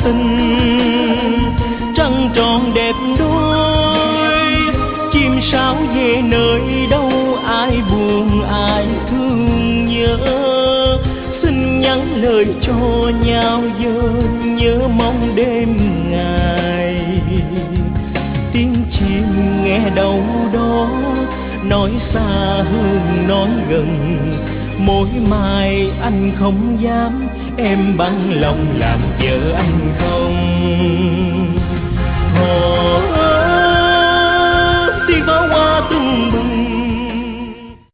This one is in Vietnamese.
tình. Trăng tròn đẹp đôi, chim sáo về nơi đâu, ai buồn ai thương nhớ. Xin nhắn lời cho nhau giờ, nhớ mong đêm ngày. Tiếng chim nghe đâu đó, nói xa hơn nói gần. Mỗi mai anh không dám, em bằng lòng làm vợ anh không. Tiếng pháo hoa tung